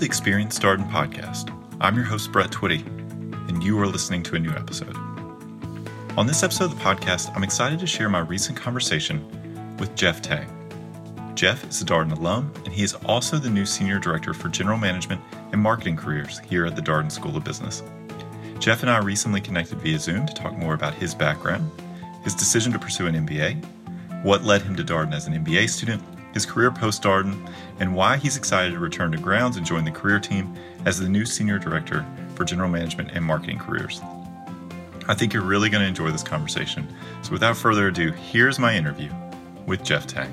Experience Darden podcast. I'm your host, Brett Twitty, and you are listening to a new episode. On this episode of the podcast, I'm excited to share my recent conversation with Jeff Tang. Jeff is a Darden alum, and he is also the new Senior Director for General Management and Marketing Careers here at the Darden School of Business. Jeff and I recently connected via Zoom to talk more about his background, his decision to pursue an MBA, what led him to Darden as an MBA student, his career post-Darden, and why he's excited to return to Grounds and join the career team as the new Senior Director for General Management and Marketing Careers. I think you're really going to enjoy this conversation. So without further ado, here's my interview with Jeff Tang.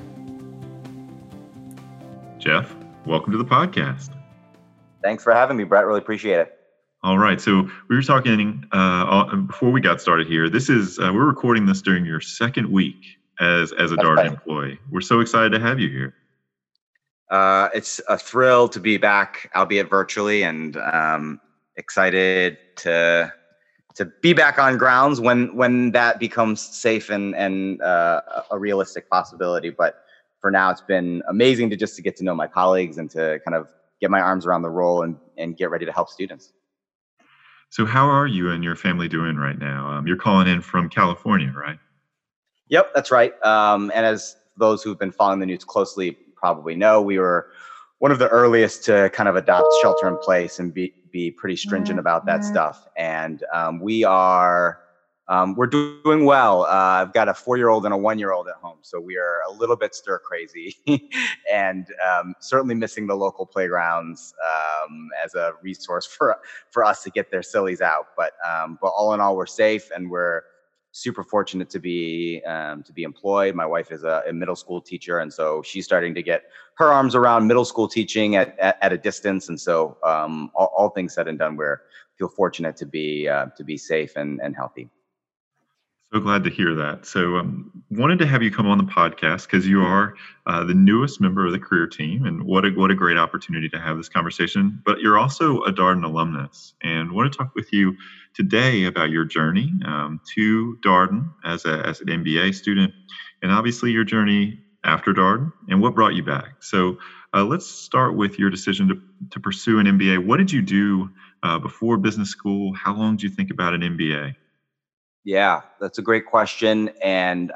Jeff, welcome to the podcast. Thanks for having me, Brett. Really appreciate it. All right. So we were talking before we got started here. This is we're recording this during your second week as a Darden employee. We're so excited to have you here. It's a thrill to be back, albeit virtually, and excited to be back on Grounds when that becomes safe and a realistic possibility. But for now, it's been amazing to get to know my colleagues and to kind of get my arms around the role and get ready to help students. So how are you and your family doing right now? You're calling in from California, right? Yep, that's right. And as those who've been following the news closely probably know, we were one of the earliest to kind of adopt shelter in place and be pretty stringent about that stuff. And we're doing well. I've got a 4-year-old and a 1-year-old at home, so we are a little bit stir crazy and certainly missing the local playgrounds as a resource for us to get their sillies out. But all in all, we're safe and we're super fortunate to be employed. My wife is a middle school teacher, and so she's starting to get her arms around middle school teaching at a distance. And so all things said and done, we feel fortunate to be safe and healthy. So glad to hear that. So wanted to have you come on the podcast because you are the newest member of the career team, and what a great opportunity to have this conversation. But you're also a Darden alumnus, and want to talk with you today about your journey to Darden as an MBA student, and obviously your journey after Darden and what brought you back. So let's start with your decision to pursue an MBA. What did you do before business school? How long did you think about an MBA? Yeah, that's a great question. And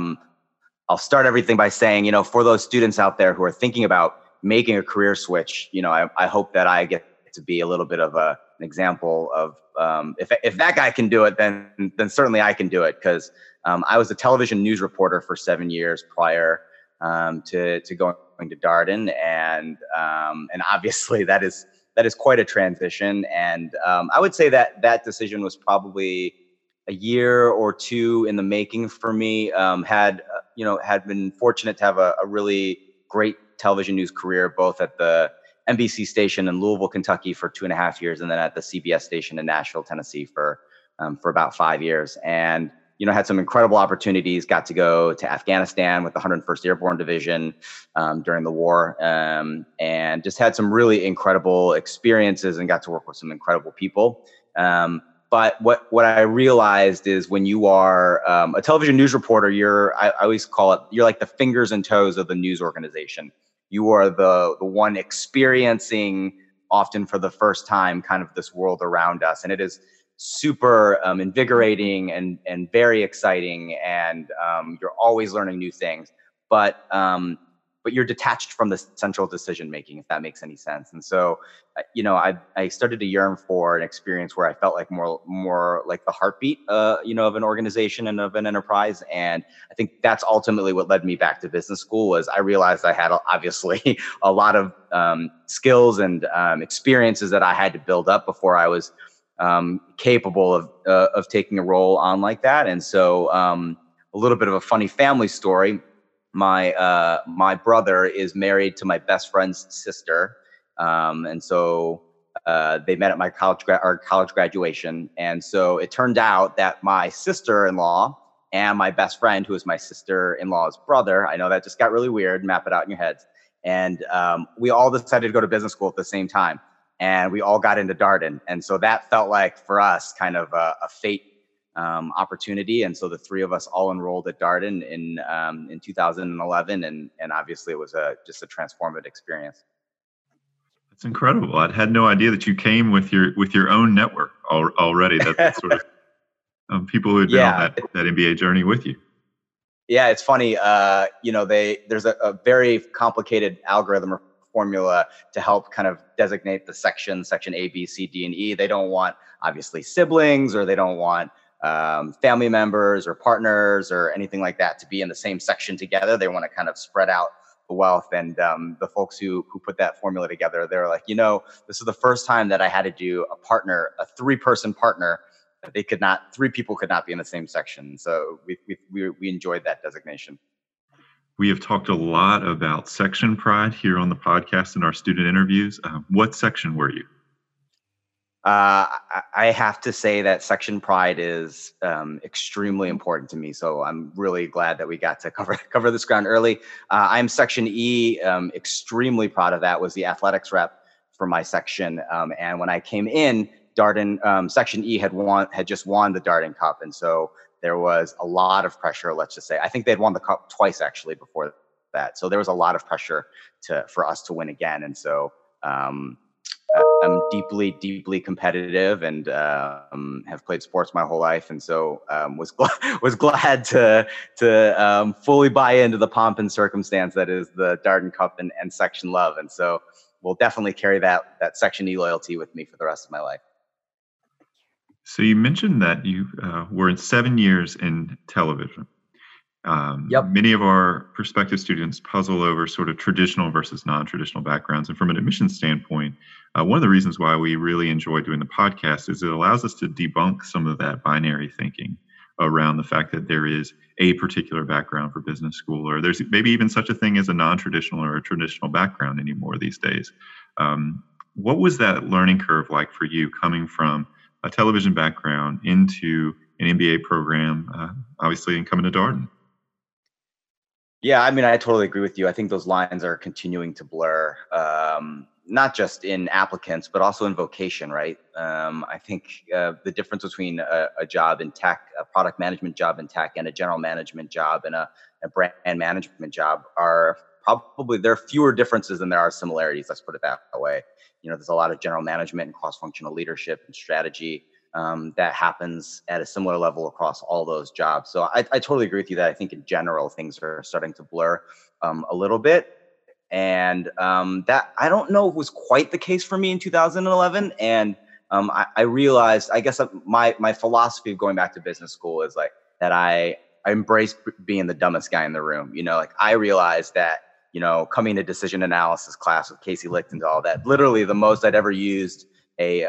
I'll start everything by saying, for those students out there who are thinking about making a career switch, I hope that I get to be a little bit of an example of if that guy can do it, then certainly I can do it. Because I was a television news reporter for 7 years prior to going to Darden, and obviously that is quite a transition. And I would say that decision was probably a year or two in the making for me. Had been fortunate to have a really great television news career, both at the NBC station in Louisville, Kentucky for 2.5 years, and then at the CBS station in Nashville, Tennessee for about 5 years. And had some incredible opportunities. Got to go to Afghanistan with the 101st Airborne Division during the war, and just had some really incredible experiences and got to work with some incredible people. But what I realized is when you are a television news reporter, I always call it, you're like the fingers and toes of the news organization. You are the one experiencing, often for the first time, kind of this world around us. And it is super invigorating and very exciting. And you're always learning new things. But you're detached from the central decision making, if that makes any sense. And so, I started to yearn for an experience where I felt like more like the heartbeat, of an organization and of an enterprise. And I think that's ultimately what led me back to business school. Was I realized I had obviously a lot of skills and experiences that I had to build up before I was capable of taking a role on like that. And so, a little bit of a funny family story. My brother is married to my best friend's sister, and so they met at my college graduation. And so it turned out that my sister-in-law and my best friend, who is my sister-in-law's brother, I know that just got really weird. Map it out in your heads. And we all decided to go to business school at the same time, and we all got into Darden. And so that felt like for us kind of a fate opportunity. And so the three of us all enrolled at Darden in 2011. And obviously it was just a transformative experience. That's incredible. I had no idea that you came with your own network already. That's sort of people who had been on Yeah. that MBA journey with you. Yeah, it's funny. There's a very complicated algorithm or formula to help kind of designate the section A, B, C, D, and E. They don't want obviously siblings, or they don't want family members or partners or anything like that to be in the same section together. They want to kind of spread out the wealth. And the folks who put that formula together, they're like, this is the first time that I had to do a 3-person partner. Three people could not be in the same section. So we enjoyed that designation. We have talked a lot about section pride here on the podcast in our student interviews. What section were you? I have to say that section pride is extremely important to me. So I'm really glad that we got to cover this ground early. I'm section E. Extremely proud of that. Was the athletics rep for my section. And when I came in, Darden section E had just won the Darden Cup, and so there was a lot of pressure. Let's just say I think they'd won the cup twice actually before that. So there was a lot of pressure for us to win again. And so I'm deeply, deeply competitive, and have played sports my whole life, and so was glad to fully buy into the pomp and circumstance that is the Darden Cup and section love, and so we'll definitely carry that section E loyalty with me for the rest of my life. So you mentioned that you were in 7 years in television. Yep. Many of our prospective students puzzle over sort of traditional versus non-traditional backgrounds. And from an admissions standpoint, one of the reasons why we really enjoy doing the podcast is it allows us to debunk some of that binary thinking around the fact that there is a particular background for business school, or there's maybe even such a thing as a non-traditional or a traditional background anymore these days. What was that learning curve like for you, coming from a television background into an MBA program, obviously, and coming to Darden? Yeah, I mean, I totally agree with you. I think those lines are continuing to blur, not just in applicants, but also in vocation, right? I think the difference between a job in tech, a product management job in tech, and a general management job and a brand management job there are fewer differences than there are similarities. Let's put it that way. There's a lot of general management and cross-functional leadership and strategy that happens at a similar level across all those jobs. So I totally agree with you that I think in general, things are starting to blur a little bit. And that I don't know if was quite the case for me in 2011. And I realized, I guess my philosophy of going back to business school is like that I embrace being the dumbest guy in the room. I realized that, coming to decision analysis class with Casey Lichten and all that, literally the most I'd ever used a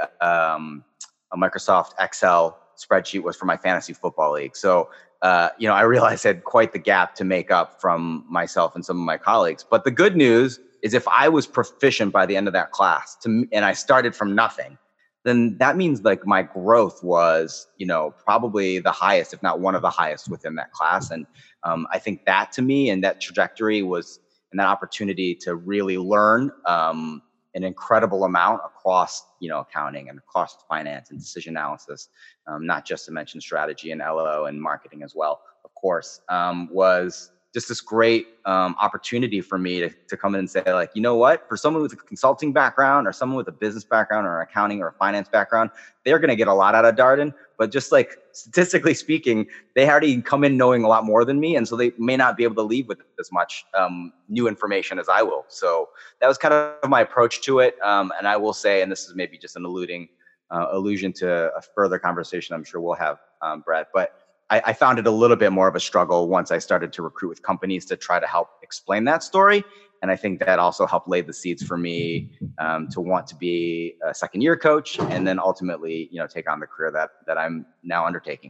Microsoft Excel spreadsheet was for my fantasy football league. So, I realized I had quite the gap to make up from myself and some of my colleagues. But the good news is if I was proficient by the end of that class and I started from nothing, then that means like my growth was, probably the highest, if not one of the highest within that class. And I think that to me and that trajectory was, and that opportunity to really learn an incredible amount across, accounting and across finance and decision analysis, not just to mention strategy and LO and marketing as well, of course, was just this great opportunity for me to come in and say, like, you know what, for someone with a consulting background or someone with a business background or an accounting or a finance background, they're going to get a lot out of Darden. But just like statistically speaking, they already come in knowing a lot more than me. And so they may not be able to leave with as much new information as I will. So that was kind of my approach to it. And I will say, and this is maybe just an allusion to a further conversation I'm sure we'll have, Brett, but I found it a little bit more of a struggle once I started to recruit with companies to try to help explain that story. And I think that also helped lay the seeds for me to want to be a second year coach and then ultimately, take on the career that I'm now undertaking.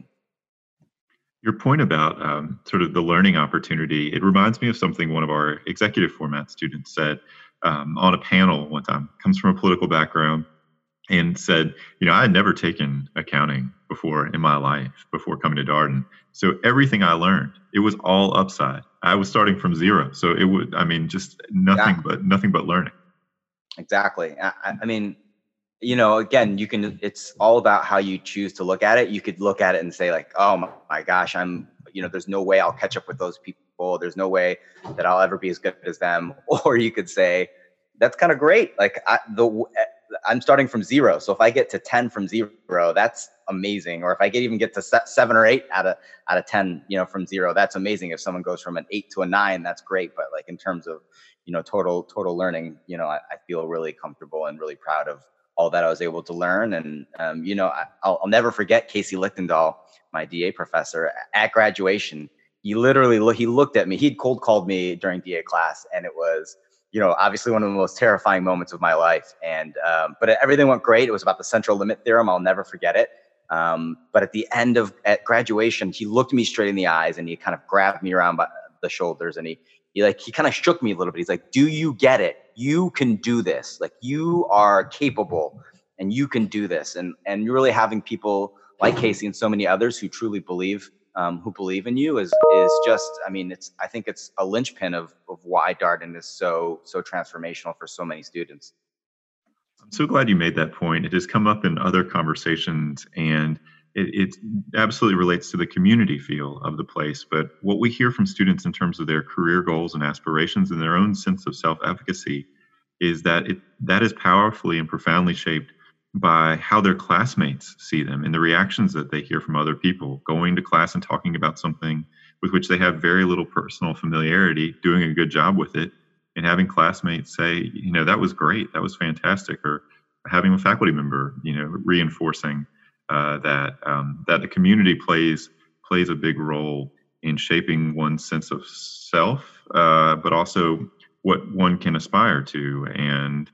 Your point about sort of the learning opportunity, it reminds me of something one of our executive format students said on a panel one time. Comes from a political background and said, I had never taken accounting before in my life before coming to Darden. So everything I learned, it was all upside. I was starting from zero. So it would, just nothing but learning. Exactly. I mean, again, it's all about how you choose to look at it. You could look at it and say like, oh my gosh, there's no way I'll catch up with those people. There's no way that I'll ever be as good as them. Or you could say, that's kind of great. Like I'm starting from 0. So if I get to 10 from 0, that's amazing. Or if I even get to 7 or 8 out of 10, from 0, that's amazing. If someone goes from an 8 to a 9, that's great. But like in terms of, total learning, I feel really comfortable and really proud of all that I was able to learn. And, I'll never forget Casey Lichtendahl, my DA professor at graduation. He looked at me. He'd cold called me during DA class, and it was, obviously one of the most terrifying moments of my life. And, but everything went great. It was about the central limit theorem. I'll never forget it. But at the end at graduation, he looked me straight in the eyes and he kind of grabbed me around by the shoulders, and he kind of shook me a little bit. He's like, do you get it? You can do this. Like, you are capable and you can do this. And you're really having people like Casey and so many others who truly believe in you is just, I think it's a linchpin of why Darden is so transformational for so many students. I'm so glad you made that point. It has come up in other conversations, and it absolutely relates to the community feel of the place. But what we hear from students in terms of their career goals and aspirations and their own sense of self-efficacy is that that is powerfully and profoundly shaped by how their classmates see them and the reactions that they hear from other people going to class and talking about something with which they have very little personal familiarity, doing a good job with it, and having classmates say, that was great, that was fantastic, or having a faculty member, reinforcing that the community plays a big role in shaping one's sense of self, but also what one can aspire to and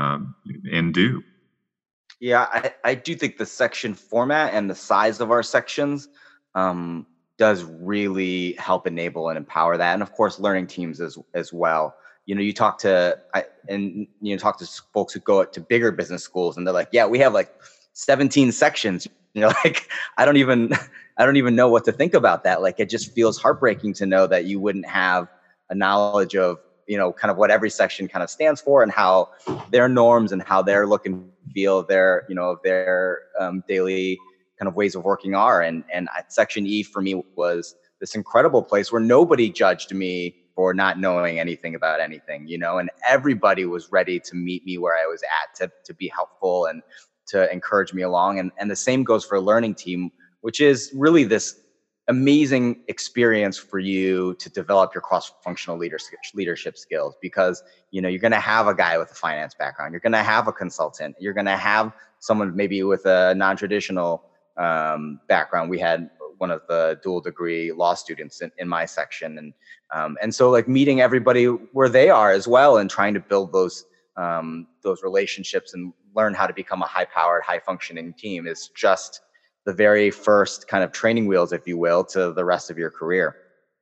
do. Yeah, I do think the section format and the size of our sections does really help enable and empower that, and of course, learning teams as well. You talk to folks who go to bigger business schools, and they're like, "Yeah, we have like 17 sections." Like I don't even know what to think about that. Like, it just feels heartbreaking to know that you wouldn't have a knowledge of kind of what every section kind of stands for and how their norms and how their look and feel, their daily kind of ways of working are. And Section E for me was this incredible place where nobody judged me for not knowing anything about anything, and everybody was ready to meet me where I was at to be helpful and to encourage me along. And the same goes for a learning team, which is really this amazing experience for you to develop your cross-functional leadership skills, because you're going to have a guy with a finance background, you're going to have a consultant, you're going to have someone maybe with a non-traditional background. We had one of the dual degree law students in my section, and so like meeting everybody where they are as well and trying to build those relationships and learn how to become a high-powered, high-functioning team is just the very first kind of training wheels, if you will, to the rest of your career.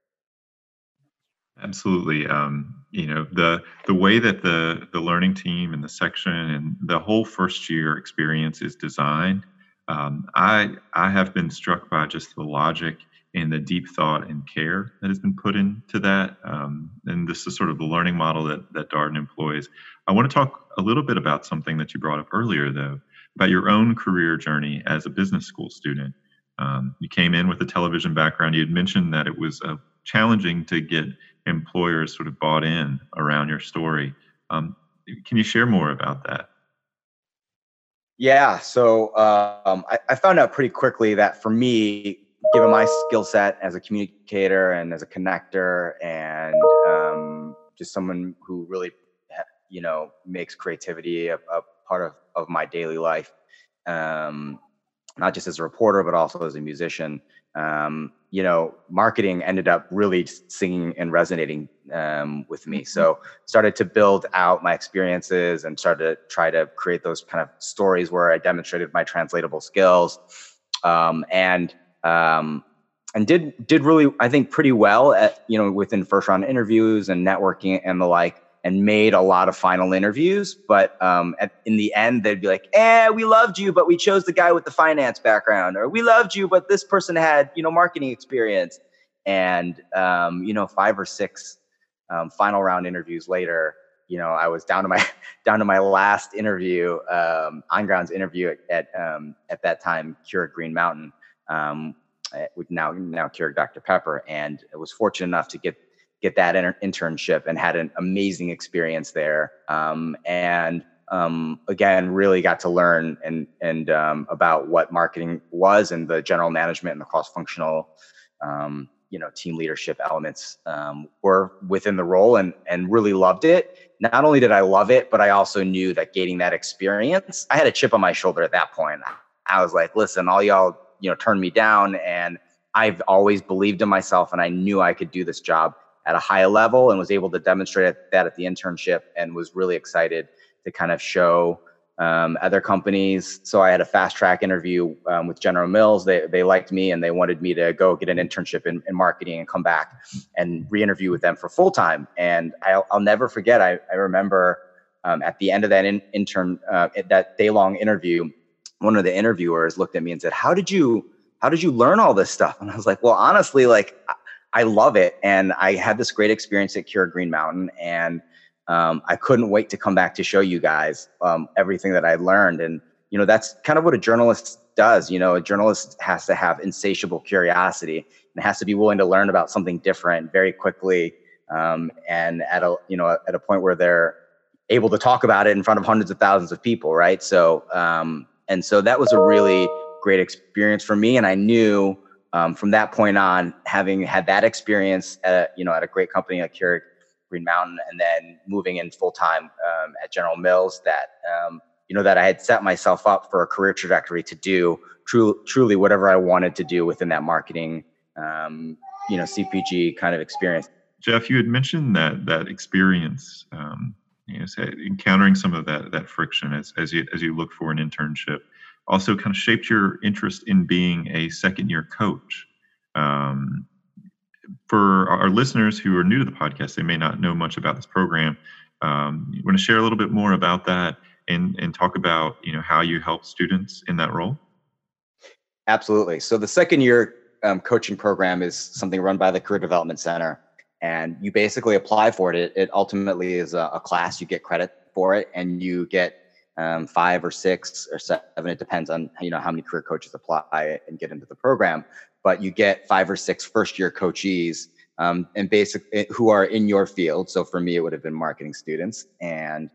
Absolutely. The way that the learning team and the section and the whole first year experience is designed, I have been struck by just the logic and the deep thought and care that has been put into that. And this is sort of the learning model that Darden employs. I want to talk a little bit about something that you brought up earlier, though, about your own career journey as a business school student. You came in with a television background. You had mentioned that it was challenging to get employers sort of bought in around your story. Can you share more about that? Yeah, so I found out pretty quickly that for me, given my skill set as a communicator and as a connector and just someone who really, makes creativity a part of my daily life, not just as a reporter, but also as a musician. Marketing ended up really singing and resonating with me. So started to build out my experiences and started to try to create those kind of stories where I demonstrated my translatable skills, and did really, I think, pretty well at, within first round interviews and networking and the like, and made a lot of final interviews. But in the end, they'd be like, we loved you, but we chose the guy with the finance background, or we loved you, but this person had, marketing experience. And, 5 or 6 final round interviews later, I was down to my last interview, on grounds interview at that time, Keurig Green Mountain, with now Keurig Dr. Pepper. And I was fortunate enough to get get that internship and had an amazing experience there. Again, really got to learn and about what marketing was and the general management and the cross-functional, team leadership elements were within the role, and really loved it. Not only did I love it, but I also knew that gaining that experience, I had a chip on my shoulder at that point. I was like, listen, all y'all, turned me down, and I've always believed in myself, and I knew I could do this job at a high level, and was able to demonstrate that at the internship, and was really excited to kind of show other companies. So I had a fast track interview with General Mills. They liked me, and they wanted me to go get an internship in marketing and come back and re-interview with them for full time. And I'll never forget. I remember at the end of that that day-long interview, one of the interviewers looked at me and said, how did you learn all this stuff? And I was like, well, honestly, I love it. And I had this great experience at Keurig Green Mountain, and I couldn't wait to come back to show you guys everything that I learned. And, that's kind of what a journalist does. A journalist has to have insatiable curiosity and has to be willing to learn about something different very quickly. And at a point where they're able to talk about it in front of hundreds of thousands of people. Right. So, and so that was a really great experience for me. And I knew from that point on, having had that experience at a great company like Keurig Green Mountain, and then moving in full time at General Mills, that that I had set myself up for a career trajectory to do truly whatever I wanted to do within that marketing, CPG kind of experience. Jeff, you had mentioned that experience, encountering some of that friction as you look for an internship, also kind of shaped your interest in being a second-year coach. For our listeners who are new to the podcast, they may not know much about this program. You want to share a little bit more about that and talk about how you help students in that role? Absolutely. So the second year coaching program is something run by the Career Development Center, and you basically apply for it. It ultimately is a class. You get credit for it, and you get 5 or 6 or 7. It depends on how many career coaches apply and get into the program. But you get 5 or 6 first-year coachees, and basically who are in your field. So for me, it would have been marketing students, and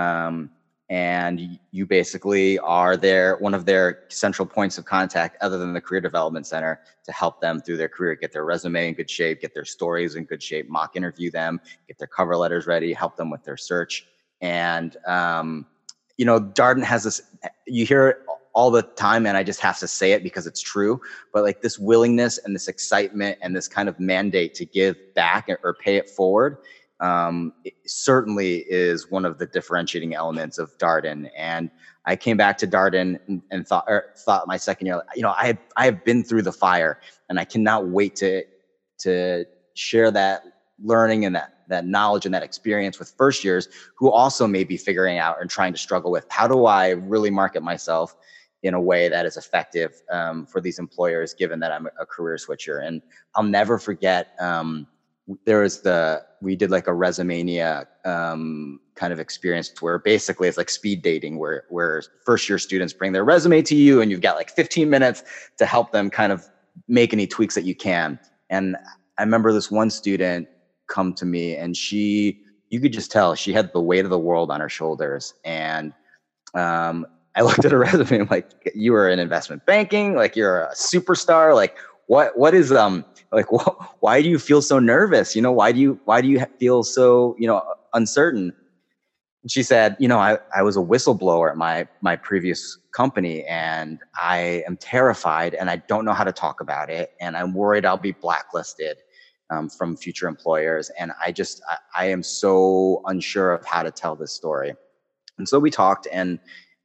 you basically are one of their central points of contact, other than the Career Development Center, to help them through their career, get their resume in good shape, get their stories in good shape, mock interview them, get their cover letters ready, help them with their search. And Darden has this. You hear it all the time, and I just have to say it because it's true, but this willingness and this excitement and this kind of mandate to give back or pay it forward, it certainly is one of the differentiating elements of Darden. And I came back to Darden and thought my second year, I have been through the fire, and I cannot wait to share that learning and that knowledge and that experience with first years who also may be figuring out and trying to struggle with, how do I really market myself in a way that is effective for these employers, given that I'm a career switcher. And I'll never forget, we did like a Resumania kind of experience where basically it's like speed dating, where first year students bring their resume to you, and you've got like 15 minutes to help them kind of make any tweaks that you can. And I remember this one student come to me, and you could just tell she had the weight of the world on her shoulders. And I looked at her resume, I'm like, you were in investment banking, like you're a superstar. Like what is why do you feel so nervous? Why do you feel so, uncertain? And she said, I was a whistleblower at my previous company, and I am terrified, and I don't know how to talk about it. And I'm worried I'll be blacklisted from future employers. And I am so unsure of how to tell this story. And so we talked, and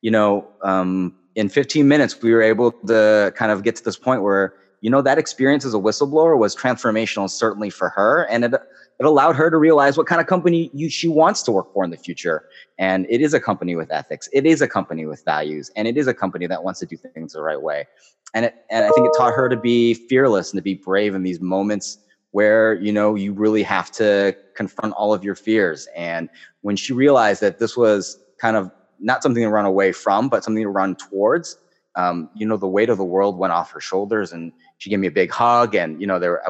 in 15 minutes, we were able to kind of get to this point where, that experience as a whistleblower was transformational, certainly for her. And it allowed her to realize what kind of company she wants to work for in the future. And it is a company with ethics. It is a company with values. And it is a company that wants to do things the right way. And I think it taught her to be fearless and to be brave in these moments where, you really have to confront all of your fears. And when she realized that this was kind of not something to run away from, but something to run towards, the weight of the world went off her shoulders, and she gave me a big hug. And,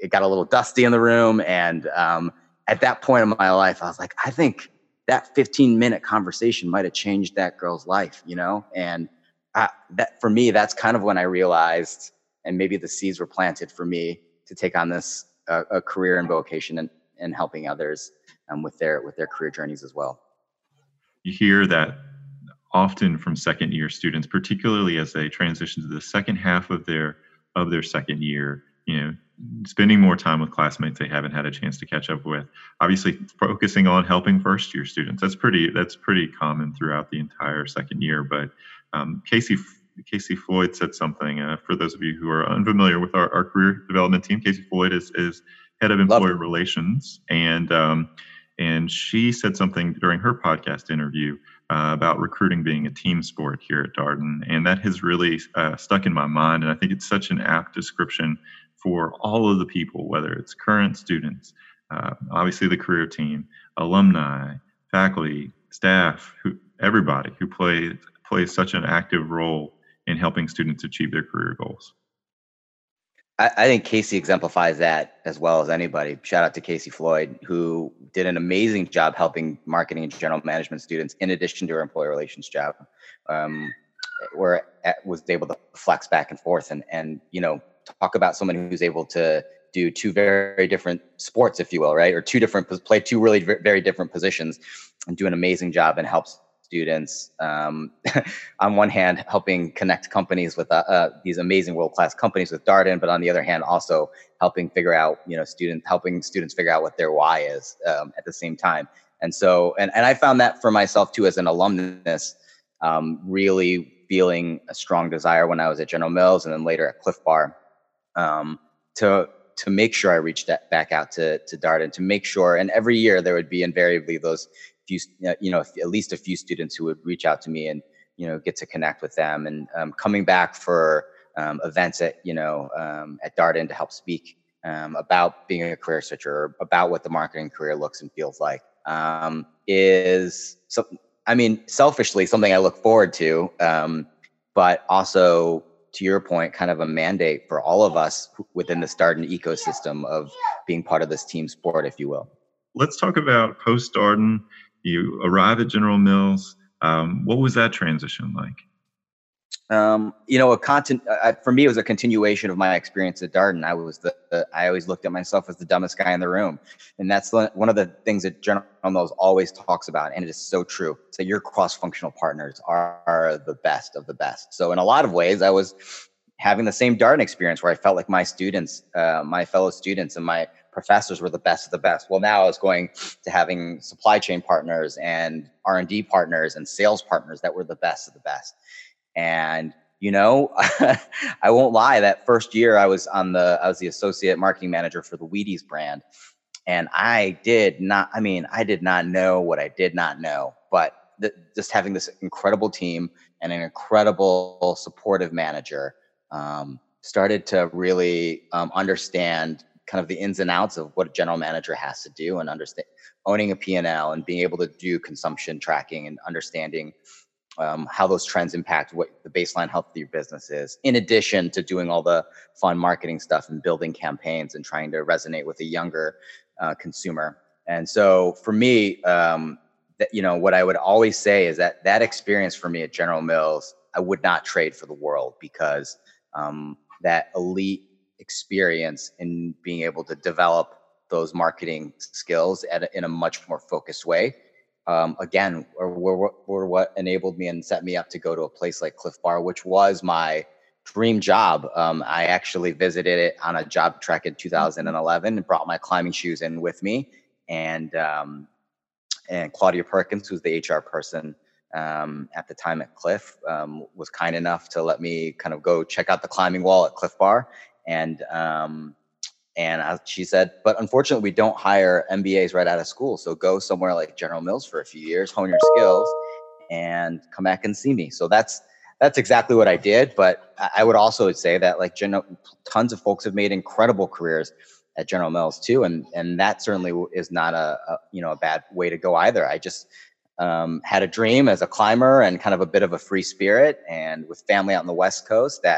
it got a little dusty in the room. And at that point in my life, I was like, I think that 15-minute conversation might have changed that girl's life, And that for me, that's kind of when I realized, and maybe the seeds were planted for me to take on this a career in vocation and helping others with their career journeys as well. You hear that often from second year students, particularly as they transition to the second half of their second year, spending more time with classmates they haven't had a chance to catch up with, obviously focusing on helping first year students. That's pretty common throughout the entire second year. But Casey Floyd said something, for those of you who are unfamiliar with our career development team. Casey Floyd is head of employer relations, and she said something during her podcast interview about recruiting being a team sport here at Darden. And that has really stuck in my mind. And I think it's such an apt description for all of the people, whether it's current students, obviously the career team, alumni, faculty, staff, everybody who plays such an active role in helping students achieve their career goals. I think Casey exemplifies that as well as anybody. Shout out to Casey Floyd, who did an amazing job helping marketing and general management students in addition to her employee relations job, where was able to flex back and forth and talk about someone who's able to do two very different sports, if you will, right? Or play two really very different positions and do an amazing job and helps students, on one hand, helping connect companies with these amazing world-class companies with Darden, but on the other hand, also helping figure out, helping students figure out what their why is at the same time. And so, and I found that for myself too, as an alumnus, really feeling a strong desire when I was at General Mills and then later at Cliff Bar, to make sure I reached back out to Darden, to make sure, and every year there would be invariably those few, at least a few students who would reach out to me and, get to connect with them, and coming back for events at Darden to help speak about being a career switcher, or about what the marketing career looks and feels like, is selfishly something I look forward to, but also, to your point, kind of a mandate for all of us within the Darden ecosystem of being part of this team sport, if you will. Let's talk about post Darden. You arrive at General Mills. What was that transition like? For me, it was a continuation of my experience at Darden. I always looked at myself as the dumbest guy in the room. And that's one of the things that General Mills always talks about. And it is so true. So your cross-functional partners are the best of the best. So in a lot of ways, I was having the same Darden experience where I felt like my students, my fellow students and my professors were the best of the best. Well, now I was going to having supply chain partners and R&D partners and sales partners that were the best of the best. And, I won't lie, that first year I was the associate marketing manager for the Wheaties brand. And I did not know what I did not know, but just having this incredible team and an incredible supportive manager, started to really understand kind of the ins and outs of what a general manager has to do, and understand owning a P&L and being able to do consumption tracking and understanding how those trends impact what the baseline health of your business is, in addition to doing all the fun marketing stuff and building campaigns and trying to resonate with a younger consumer. And so for me, what I would always say is that experience for me at General Mills, I would not trade for the world, because that elite experience in being able to develop those marketing skills in a much more focused way, again, were what enabled me and set me up to go to a place like Cliff Bar, which was my dream job. I actually visited it on a job trek in 2011 and brought my climbing shoes in with me. And Claudia Perkins, who's the HR person at the time at Cliff, was kind enough to let me kind of go check out the climbing wall at Cliff Bar. And she said, but unfortunately, we don't hire MBAs right out of school. So go somewhere like General Mills for a few years, hone your skills, and come back and see me. So that's exactly what I did. But I would also say that tons of folks have made incredible careers at General Mills too. And that certainly is not a bad way to go either. I just had a dream as a climber and kind of a bit of a free spirit, and with family out on the West Coast, that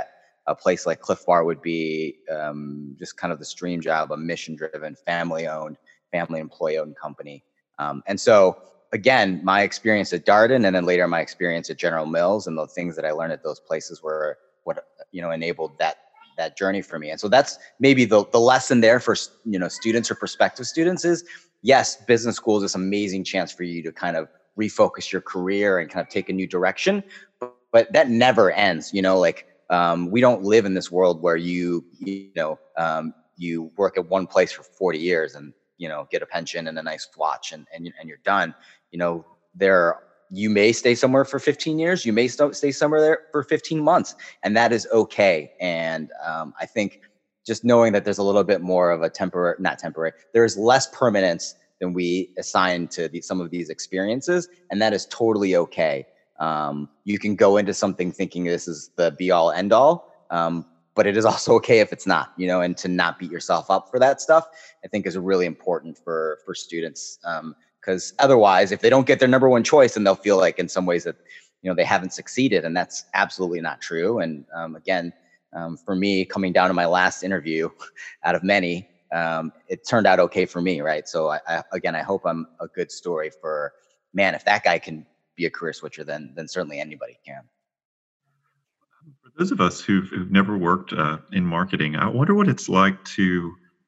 a place like Cliff Bar would be just kind of this dream job, a mission-driven, family-owned, family employee-owned company. And so, again, my experience at Darden and then later my experience at General Mills and the things that I learned at those places were what enabled that journey for me. And so that's maybe the lesson there for students or prospective students is, yes, business school is this amazing chance for you to kind of refocus your career and kind of take a new direction, but that never ends. We don't live in this world where you work at one place for 40 years and get a pension and a nice watch and you're done. You may stay somewhere for 15 years. You may stay somewhere there for 15 months, and that is okay. And I think just knowing that there's a little bit more of a there's less permanence than we assign to some of these experiences, and that is totally okay. You can go into something thinking this is the be all end all, but it is also okay if it's not, and to not beat yourself up for that stuff, I think is really important for students. Because otherwise, if they don't get their number one choice, then they'll feel like in some ways that, they haven't succeeded. And that's absolutely not true. And again, for me, coming down to my last interview out of many, it turned out okay for me, right? So I hope I'm a good story for, man, if that guy can be a career switcher, then certainly anybody can. For those of us who've never worked in marketing, I wonder what it's like to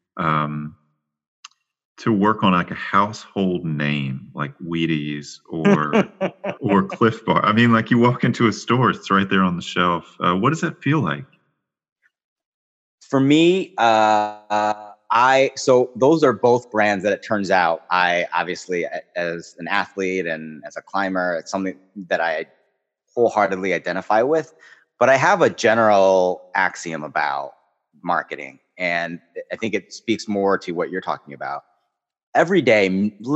work on like a household name like Wheaties or Cliff Bar. I mean, like you walk into a store, it's right there on the shelf. What does that feel like? For me, so those are both brands that it turns out I obviously, as an athlete and as a climber, it's something that I wholeheartedly identify with. But I have a general axiom about marketing, and I think it speaks more to what you're talking about. Every day,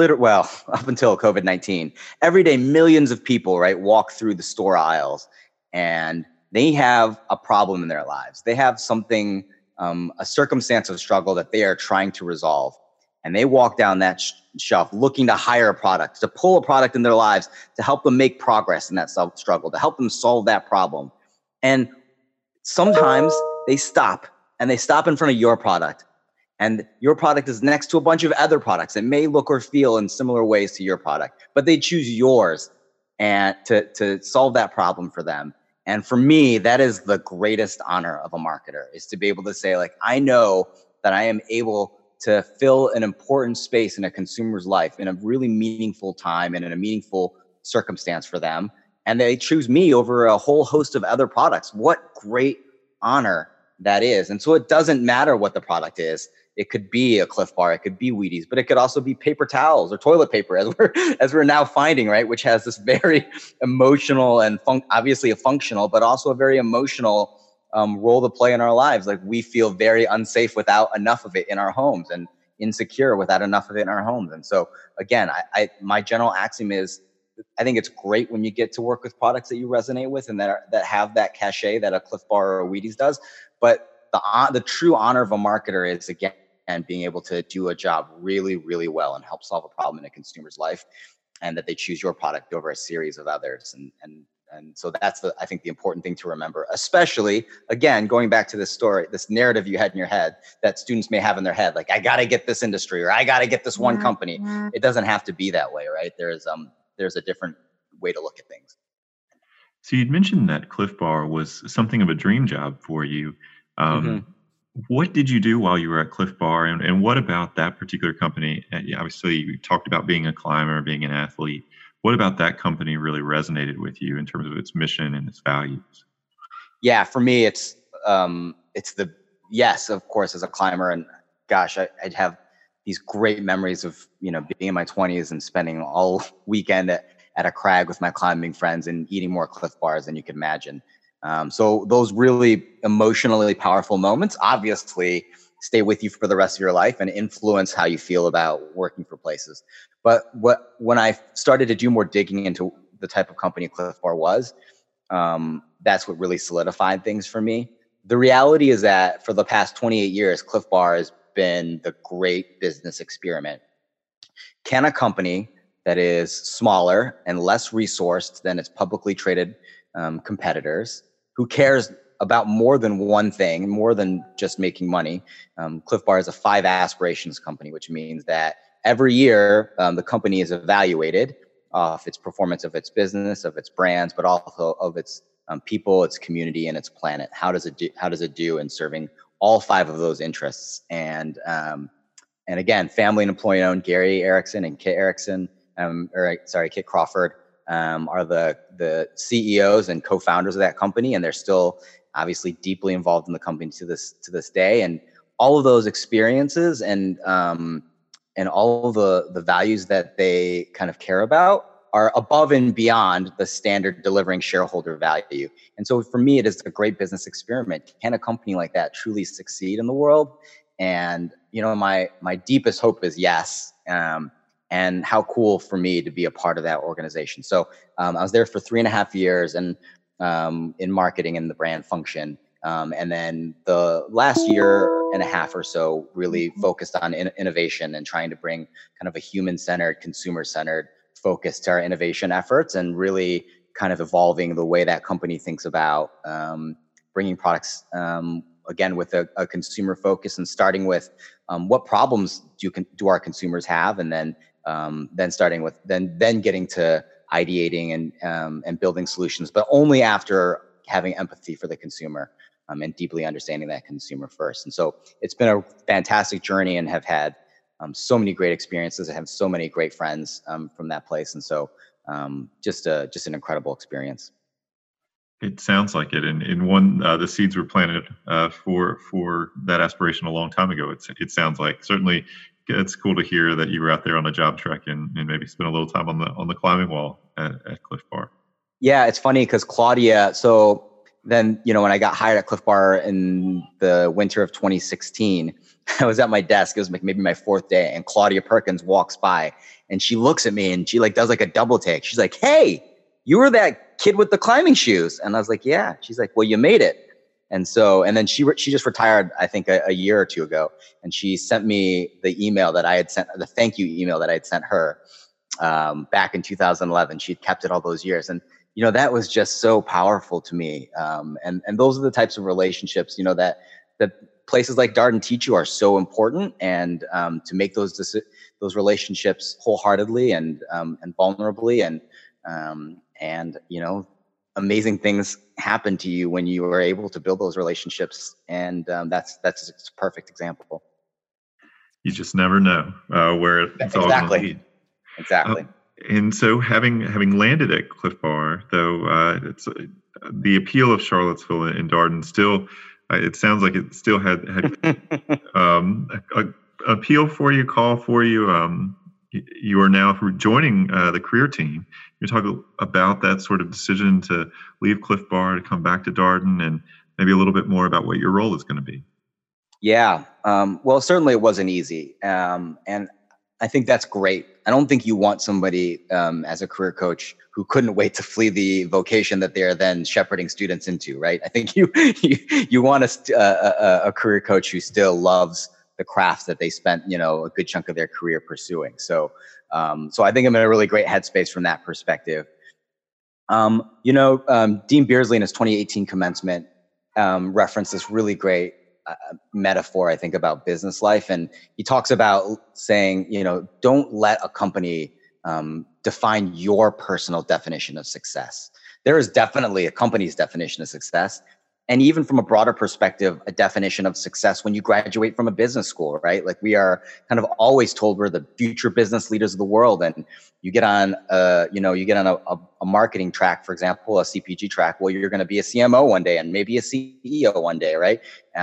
up until COVID-19, every day, millions of people, right, walk through the store aisles and they have a problem in their lives. They have something, a circumstance of struggle that they are trying to resolve. And they walk down that shelf looking to hire a product, to pull a product in their lives, to help them make progress in that struggle, to help them solve that problem. And sometimes they stop in front of your product. And your product is next to a bunch of other products that may look or feel in similar ways to your product, but they choose yours and to solve that problem for them. And for me, that is the greatest honor of a marketer, is to be able to say, like, I know that I am able to fill an important space in a consumer's life in a really meaningful time and in a meaningful circumstance for them. And they choose me over a whole host of other products. What great honor that is. And so it doesn't matter what the product is. It could be a Cliff Bar, it could be Wheaties, but it could also be paper towels or toilet paper, as we're now finding, right? Which has this very emotional and obviously a functional, but also a very emotional role to play in our lives. Like, we feel very unsafe without enough of it in our homes, and insecure without enough of it in our homes. And so, again, my general axiom is, I think it's great when you get to work with products that you resonate with and that have that cachet that a Cliff Bar or a Wheaties does. But the true honor of a marketer is, again, and being able to do a job really, really well and help solve a problem in a consumer's life, and that they choose your product over a series of others. And so that's I think the important thing to remember, especially, again, going back to this story, this narrative you had in your head that students may have in their head, like, I got to get this industry, or I got to get this one company. It doesn't have to be that way, right? There's a different way to look at things. So you'd mentioned that Cliff Bar was something of a dream job for you. What did you do while you were at Cliff Bar, and what about that particular company? Obviously, you talked about being a climber, being an athlete. What about that company really resonated with you in terms of its mission and its values? Yeah, for me, it's yes, of course, as a climber, and gosh, I'd have these great memories of being in my 20s and spending all weekend at a crag with my climbing friends and eating more Cliff Bars than you could imagine. So those really emotionally powerful moments obviously stay with you for the rest of your life and influence how you feel about working for places. But when I started to do more digging into the type of company Cliff Bar was, that's what really solidified things for me. The reality is that for the past 28 years, Cliff Bar has been the great business experiment. Can a company that is smaller and less resourced than its publicly traded competitors, who cares about more than one thing, more than just making money. Cliff Bar is a 5 aspirations company, which means that every year the company is evaluated off its performance of its business, of its brands, but also of its people, its community, and its planet. How does it do in serving all 5 of those interests? And again, family and employee owned. Gary Erickson and Kit Erickson, Kit Crawford, are the CEOs and co-founders of that company, and they're still obviously deeply involved in the company to this day. And all of those experiences and all of the values that they kind of care about are above and beyond the standard delivering shareholder value. And so for me, it is a great business experiment. Can a company like that truly succeed in the world? And my deepest hope is yes. And how cool for me to be a part of that organization. So I was there for 3.5 years and in marketing and the brand function. And then the last 1.5 years or so really focused on innovation and trying to bring kind of a human-centered, consumer-centered focus to our innovation efforts, and really kind of evolving the way that company thinks about bringing products, again, with a consumer focus, and starting with what problems do our consumers have, and then getting to ideating and building solutions, but only after having empathy for the consumer and deeply understanding that consumer first. And so it's been a fantastic journey, and have had so many great experiences. I have so many great friends from that place, and so just an incredible experience. It sounds like it. And in one, the seeds were planted for that aspiration a long time ago. It sounds like. Certainly, it's cool to hear that you were out there on a job trek and maybe spent a little time on the climbing wall at Cliff Bar. Yeah, it's funny because Claudia. So then, when I got hired at Cliff Bar in the winter of 2016, I was at my desk. It was maybe my 4th day, and Claudia Perkins walks by, and she looks at me, and she does a double take. She's like, "Hey, you were that kid with the climbing shoes." And I was like, "Yeah." She's like, "Well, you made it." And then she just retired, I think a year or 2 ago. And she sent me the email that I had sent, the thank you email that I had sent her back in 2011. She'd kept it all those years. And, that was just so powerful to me. And those are the types of relationships, that places like Darden teach you are so important. And to make those relationships wholeheartedly and vulnerably and amazing things happen to you when you are able to build those relationships. And that's a perfect example. You just never know where it's all going to lead. Exactly. And so having landed at Cliff Bar, though, it's the appeal of Charlottesville and Darden still, it sounds like it still had a appeal for you, call for you. You are now joining the career team. You're talking about that sort of decision to leave Cliff Bar to come back to Darden, and maybe a little bit more about what your role is going to be. Yeah. Well, certainly it wasn't easy. And I think that's great. I don't think you want somebody as a career coach who couldn't wait to flee the vocation that they're then shepherding students into, right? I think you want a career coach who still loves the craft that they spent, a good chunk of their career pursuing. So I think I'm in a really great headspace from that perspective. Dean Beardsley in his 2018 commencement referenced this really great metaphor, I think, about business life. And he talks about saying, don't let a company define your personal definition of success. There is definitely a company's definition of success. And even from a broader perspective, a definition of success when you graduate from a business school, right? Like, we are kind of always told we're the future business leaders of the world. And you get on, a marketing track, for example, a CPG track. Well, you're going to be a CMO one day and maybe a CEO one day, right?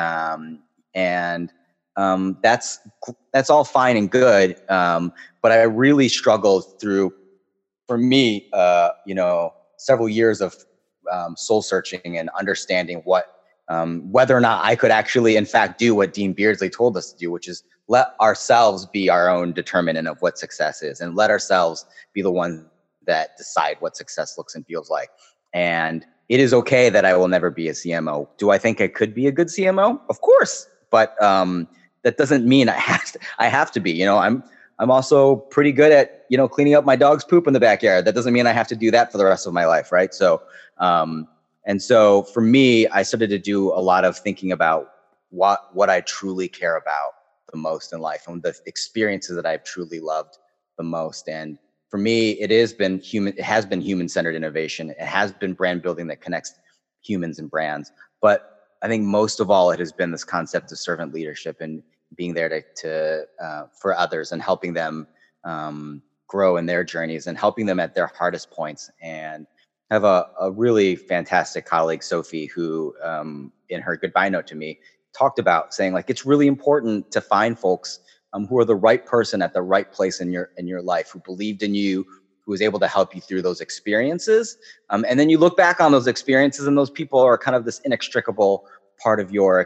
That's all fine and good. But I really struggled through, for me, several years of soul searching and understanding whether or not I could actually, in fact, do what Dean Beardsley told us to do, which is let ourselves be our own determinant of what success is, and let ourselves be the ones that decide what success looks and feels like. And it is okay that I will never be a CMO. Do I think I could be a good CMO? Of course, but that doesn't mean I have to be. I'm also pretty good at, cleaning up my dog's poop in the backyard. That doesn't mean I have to do that for the rest of my life, right? So, And so for me, I started to do a lot of thinking about what I truly care about the most in life and the experiences that I've truly loved the most. And for me, it has been human-centered innovation. It has been brand building that connects humans and brands. But I think most of all, it has been this concept of servant leadership and being there for others and helping them grow in their journeys and helping them at their hardest points. And I have a really fantastic colleague, Sophie, who in her goodbye note to me talked about saying, like, it's really important to find folks who are the right person at the right place in your life, who believed in you, who was able to help you through those experiences. And then you look back on those experiences, and those people are kind of this inextricable part of your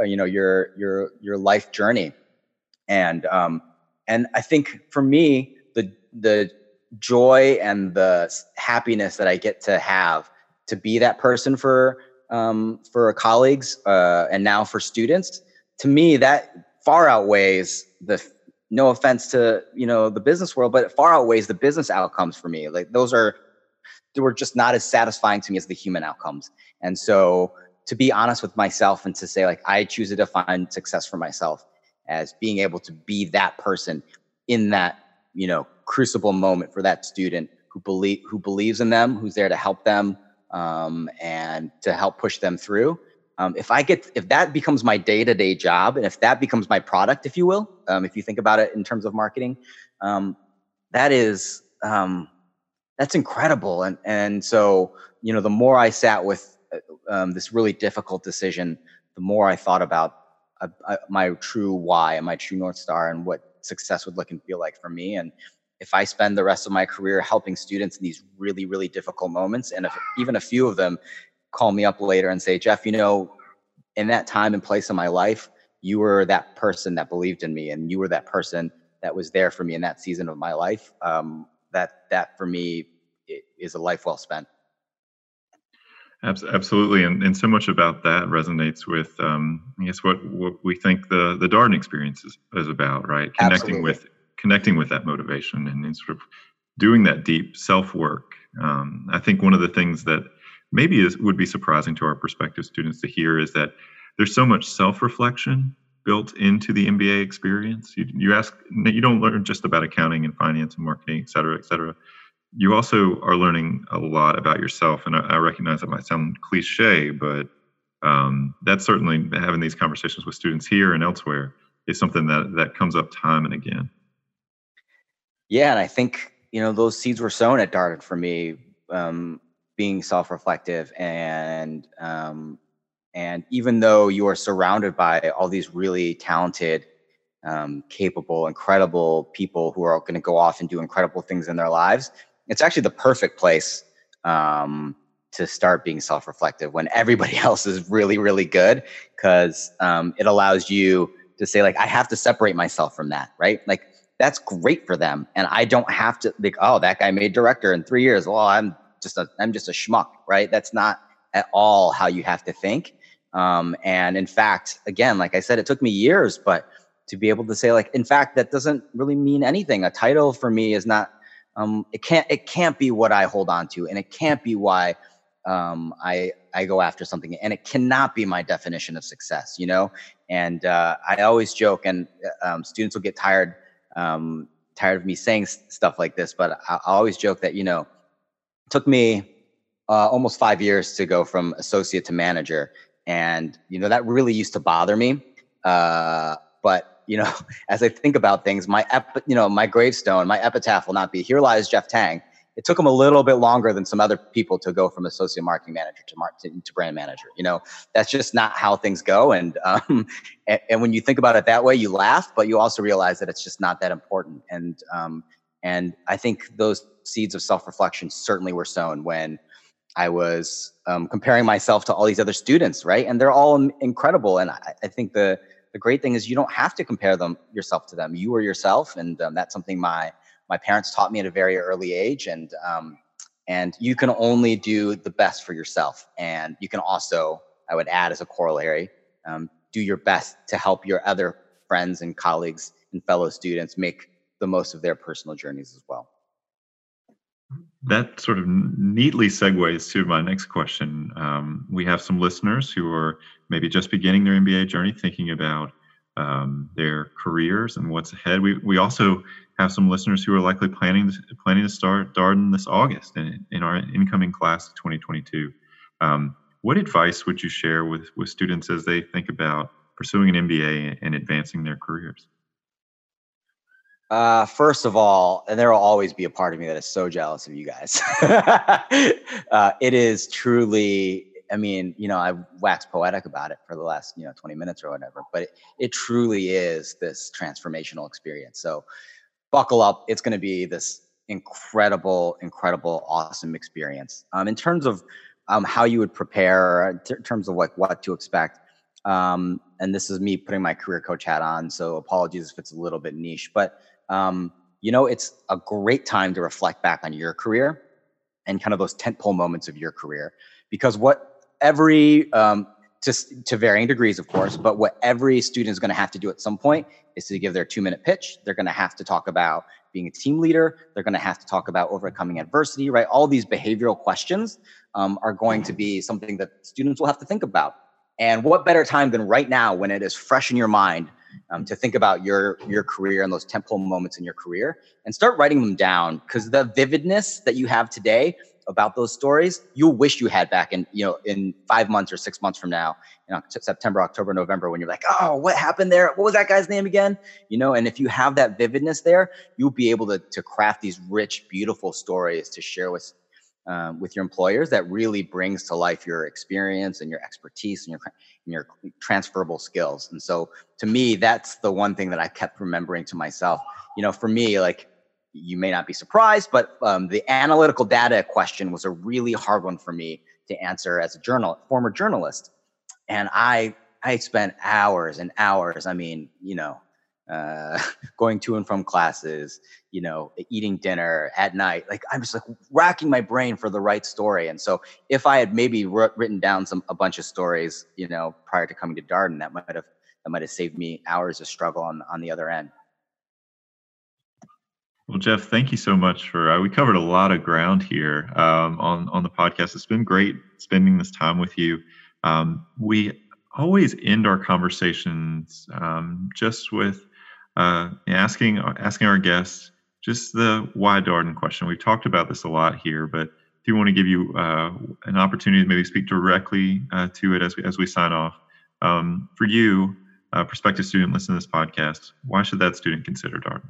life journey. And I think for me, the joy and the happiness that I get to have to be that person for colleagues and now for students, to me, that far outweighs no offense to the business world, but it far outweighs the business outcomes for me. Like they were just not as satisfying to me as the human outcomes. And so to be honest with myself and to say, like, I choose to define success for myself as being able to be that person in that crucible moment for that student who believes in them, who's there to help them and to help push them through. If that becomes my day-to-day job, and if that becomes my product, if you will, if you think about it in terms of marketing, that's incredible. And so, the more I sat with this really difficult decision, the more I thought about my true why and my true North Star and what success would look and feel like for me. And if I spend the rest of my career helping students in these really, really difficult moments, and if even a few of them call me up later and say, Jeff, in that time and place in my life, you were that person that believed in me, and you were that person that was there for me in that season of my life, that for me is a life well spent. Absolutely, and so much about that resonates with, I guess, what we think the Darden experience is about, right? Connecting with that motivation and sort of doing that deep self work. I think one of the things that maybe would be surprising to our prospective students to hear is that there's so much self reflection built into the MBA experience. You don't learn just about accounting and finance and marketing, et cetera, et cetera. You also are learning a lot about yourself. And I recognize that might sound cliche, but that's certainly, having these conversations with students here and elsewhere is something that comes up time and again. Yeah. And I think, those seeds were sown at Darden for me, being self-reflective. And even though you are surrounded by all these really talented, capable, incredible people who are going to go off and do incredible things in their lives, it's actually the perfect place to start being self-reflective when everybody else is really, really good, because it allows you to say, like, I have to separate myself from that, right? Like, that's great for them, and I don't have to think, oh, that guy made director in 3 years. Well, I'm just a schmuck, right? That's not at all how you have to think. And in fact, again, like I said, it took me years, but to be able to say, like, in fact, that doesn't really mean anything. A title for me is not. It can't be what I hold on to, and it can't be why I go after something, and it cannot be my definition of success, And I always joke, and students will get tired of me saying stuff like this, but I always joke that it took me almost 5 years to go from associate to manager, and that really used to bother me. But as I think about things, my gravestone, my epitaph will not be, "Here lies Jeff Tang." It took him a little bit longer than some other people to go from associate marketing manager to brand manager. That's just not how things go. And when you think about it that way, you laugh, but you also realize that it's just not that important. And I think those seeds of self-reflection certainly were sown when I was comparing myself to all these other students, right? And they're all incredible. And I think the great thing is you don't have to compare yourself to them. You are yourself, and that's something my parents taught me at a very early age. And you can only do the best for yourself. And you can also, I would add as a corollary, do your best to help your other friends and colleagues and fellow students make the most of their personal journeys as well. That sort of neatly segues to my next question. We have some listeners who are maybe just beginning their MBA journey, thinking about their careers and what's ahead. We also have some listeners who are likely planning to start Darden this August in our incoming class of 2022. What advice would you share with students as they think about pursuing an MBA and advancing their careers? First of all, and there will always be a part of me that is so jealous of you guys. It is truly, I mean, I've waxed poetic about it for the last, 20 minutes or whatever, but it truly is this transformational experience. So buckle up. It's going to be this incredible, awesome experience. In terms of how you would prepare, in terms of like what to expect, and this is me putting my career coach hat on, so apologies if it's a little bit niche, but it's a great time to reflect back on your career and kind of those tentpole moments of your career, because what every just to varying degrees, of course, but what every student is going to have to do at some point is to give their 2-minute pitch. They're going to have to talk about being a team leader. They're going to have to talk about overcoming adversity, right? All these behavioral questions are going to be something that students will have to think about. And what better time than right now, when it is fresh in your mind, to think about your career and those tentpole moments in your career and start writing them down, because the vividness that you have today about those stories, you'll wish you had back in 5 months or 6 months from now, September, October, November, when you're like, oh, what happened there? What was that guy's name again? And if you have that vividness there, you'll be able to craft these rich, beautiful stories to share with your employers that really brings to life your experience and your expertise and your transferable skills. And so to me, that's the one thing that I kept remembering to myself. For me, like, you may not be surprised, but the analytical data question was a really hard one for me to answer as a former journalist. And I spent hours and hours, going to and from classes, eating dinner at night. Like, I'm just like racking my brain for the right story. And so if I had maybe written down a bunch of stories, prior to coming to Darden, that might have saved me hours of struggle on the other end. Well, Jeff, thank you so much for. We covered a lot of ground here on the podcast. It's been great spending this time with you. We always end our conversations just with asking our guests just the why Darden question. We've talked about this a lot here, but do want to give you an opportunity to maybe speak directly to it as we sign off. For you, a prospective student listening to this podcast, why should that student consider Darden?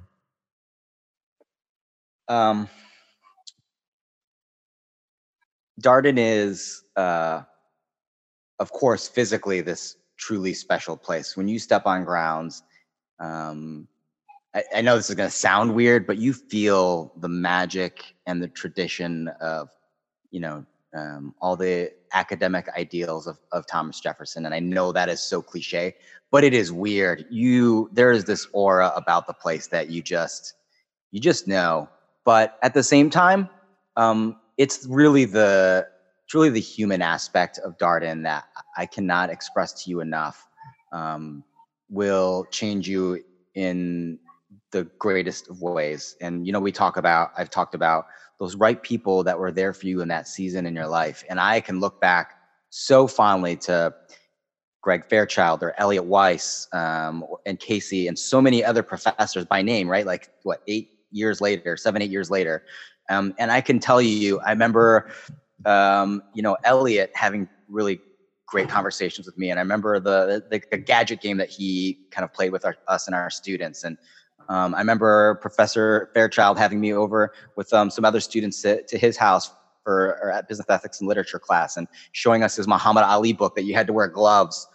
Darden is, of course, physically this truly special place. When you step on grounds, I know this is going to sound weird, but you feel the magic and the tradition of, all the academic ideals of Thomas Jefferson. And I know that is so cliche, but it is weird. There is this aura about the place that you just know. But at the same time, it's really the human aspect of Darden that I cannot express to you enough. Will change you in the greatest of ways. And I've talked about those right people that were there for you in that season in your life. And I can look back so fondly to Greg Fairchild or Elliot Weiss and Casey and so many other professors by name, right? Like 7, 8 years later. And I can tell you, I remember, Elliot having really great conversations with me. And I remember the gadget game that he kind of played with us and our students. And I remember Professor Fairchild having me over with some other students to his house at business ethics and literature class, and showing us his Muhammad Ali book that you had to wear gloves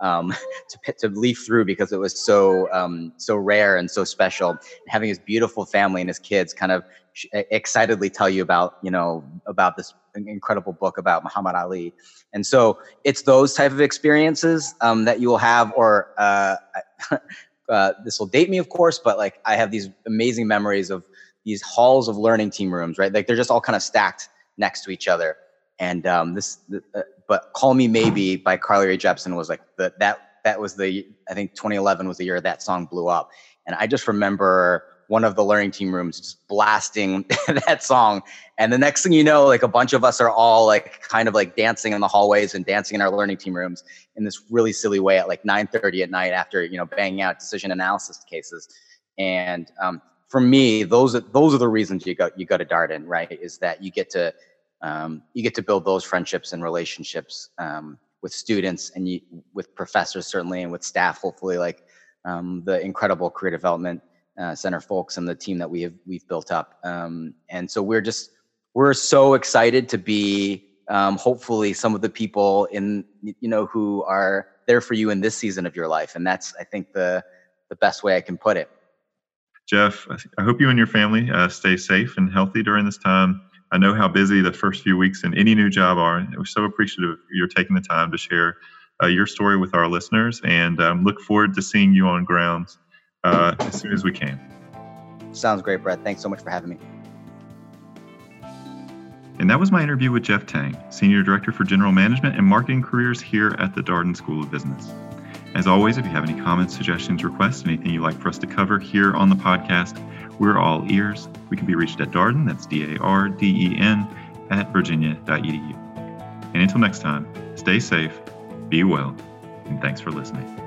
to leaf through because it was so rare and so special. And having his beautiful family and his kids kind of excitedly tell you about this incredible book about Muhammad Ali. And so it's those type of experiences that you will have, or this will date me, of course, but like I have these amazing memories of these halls of learning team rooms, right? Like they're just all kind of stacked next to each other. And but Call Me Maybe by Carly Rae Jepsen was like that was I think 2011 was the year that song blew up. And I just remember one of the learning team rooms just blasting that song. And the next thing you know, like a bunch of us are all like kind of like dancing in the hallways and dancing in our learning team rooms in this really silly way at like 9:30 at night after, you know, banging out decision analysis cases. And for me, those are the reasons you go to Darden, right? Is that you get to build those friendships and relationships with students and with professors certainly, and with staff hopefully, like the incredible career development center folks and the team that we've built up. And so we're so excited to be hopefully some of the people who are there for you in this season of your life. And that's, I think, the best way I can put it. Jeff, I hope you and your family stay safe and healthy during this time. I know how busy the first few weeks in any new job are. We're so appreciative you're taking the time to share your story with our listeners, and look forward to seeing you on grounds as soon as we can. Sounds great, Brett. Thanks so much for having me. And that was my interview with Jeff Tang, Senior Director for General Management and Marketing Careers here at the Darden School of Business. As always, if you have any comments, suggestions, requests, anything you'd like for us to cover here on the podcast, we're all ears. We can be reached at Darden, that's DARDEN, @virginia.edu. And until next time, stay safe, be well, and thanks for listening.